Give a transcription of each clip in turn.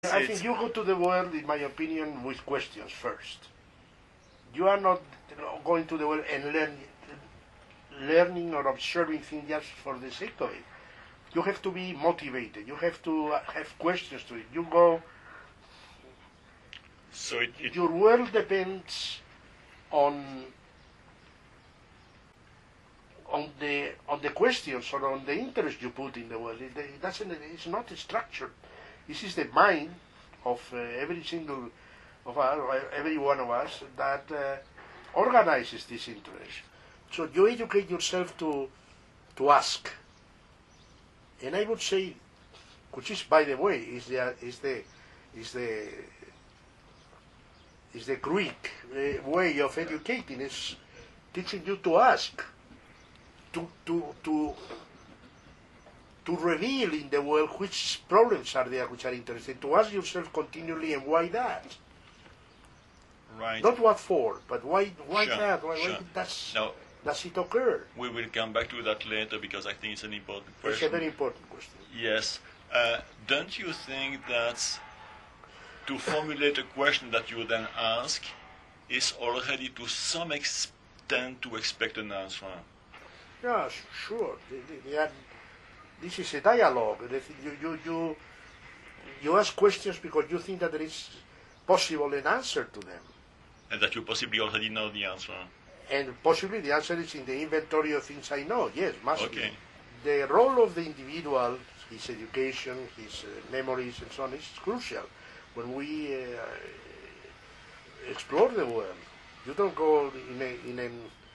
I think you go to the world, in my opinion, with questions first. You are not going to the world and learning or observing things just for the sake of it. You have to be motivated. You have to have questions to it. You go. So your world depends on the questions or on the interest you put in the world. It doesn't. It's not structured. This is the mind of every single of us, every one of us that organizes this interest. So you educate yourself to ask, and I would say, which is, by the way, is the Greek way of educating, is teaching you to ask, to reveal in the world which problems are there which are interesting, to ask yourself continually, and why that? Right. Not what for, but why Sure, that? Why sure. Does it occur? We will come back to that later because I think it's an important question. It's a very important question. Yes. Don't you think that to formulate a question that you then ask is already to some extent to expect an answer? Yeah, sure. This is a dialogue. You ask questions because you think that there is possible an answer to them. And that you possibly already know the answer. And possibly the answer is in the inventory of things I know. Yes, massively. Okay. The role of the individual, his education, his memories, and so on, is crucial. When we explore the world, you don't go in an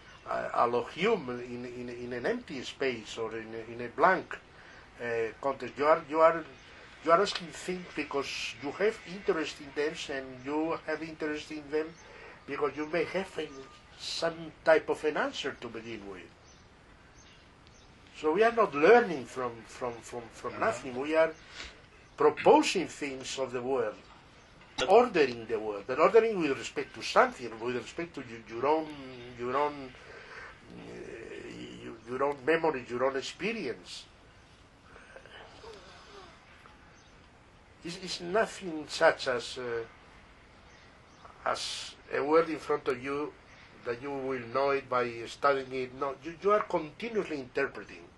in an empty space or in a blank context. You are asking things because you have interest in them, and you have interest in them because you may have some type of an answer to begin with. So we are not learning from nothing. We are proposing things of the world, ordering the world, but ordering with respect to something, with respect to your own memory, your own experience. It's nothing such as a word in front of you that you will know it by studying it. No, you are continuously interpreting.